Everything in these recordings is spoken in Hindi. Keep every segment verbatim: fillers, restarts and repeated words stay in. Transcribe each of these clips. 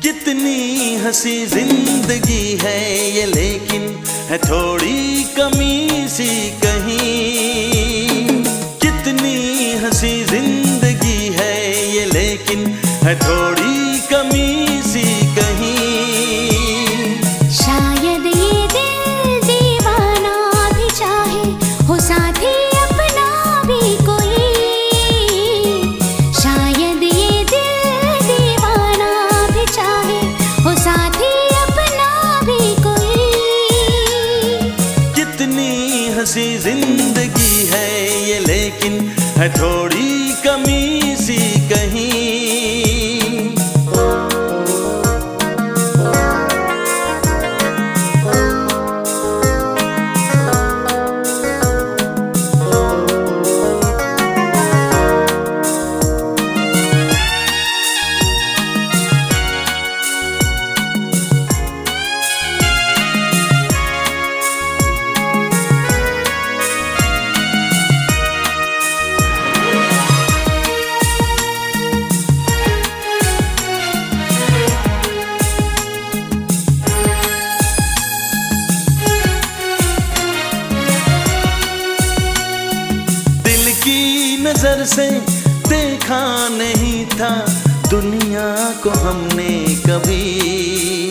कितनी हंसी जिंदगी है ये, लेकिन है थोड़ी कमी सी कहीं। कितनी हंसी जिंदगी है ये, लेकिन है थोड़ी कमी सी कहीं। शायद ये दिल दीवाना भी चाहे हो साथी अपना भी कोई। शायद ये दिल दीवाना भी चाहे हो साथी अपना भी कोई। कितनी हंसी जिंदगी है ये, लेकिन है थोड़ी कमी सी कहीं। नजर से देखा नहीं था दुनिया को हमने कभी।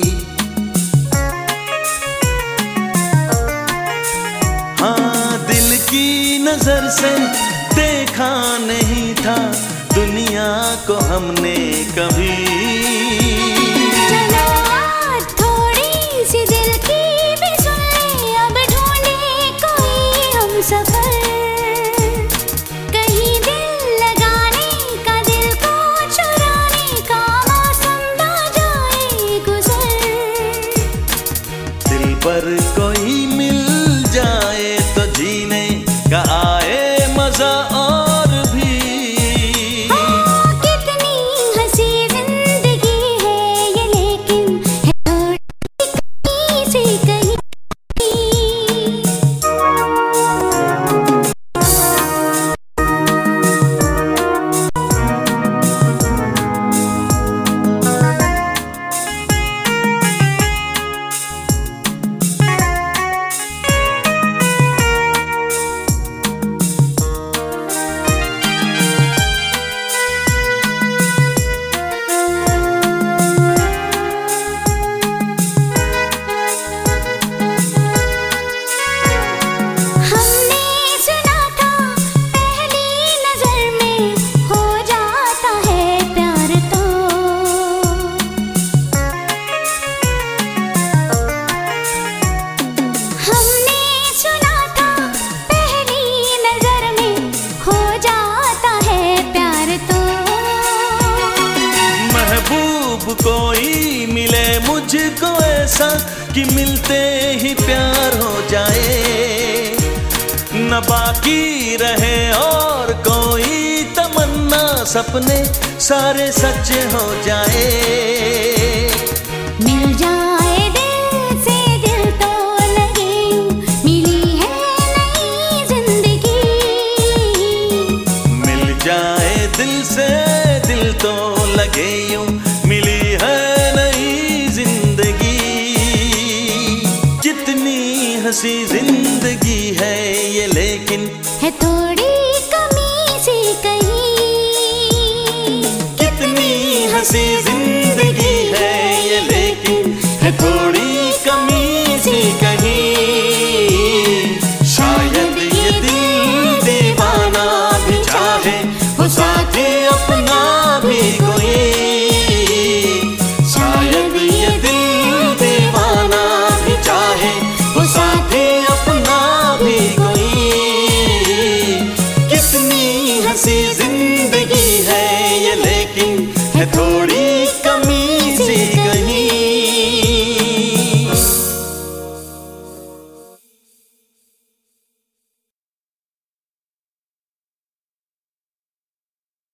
हाँ, दिल की नजर से देखा नहीं था दुनिया को हमने कभी। चलो आज थोड़ी सी दिल की भी सुन ले, अब ढूंढे कोई हम सफर। पर कोई मिल जाए तो जीने का आए मजा और भी। हाँ, कितनी हंसी जिंदगी है ये, लेकिन है थोड़ी कमी सी कहीं। कोई मिले मुझको ऐसा कि मिलते ही प्यार हो जाए, न बाकी रहे और कोई तमन्ना, सपने सारे सच हो जाए। मिल जाए दिल से दिल तो लगे यूं, मिली है नई जिंदगी। मिल जाए दिल से दिल तो लगे यूं, मिली है नई जिंदगी। कितनी हंसी जिंदगी है ये, लेकिन है थोड़ी कमी सी कहीं। कितनी हंसी जिंदगी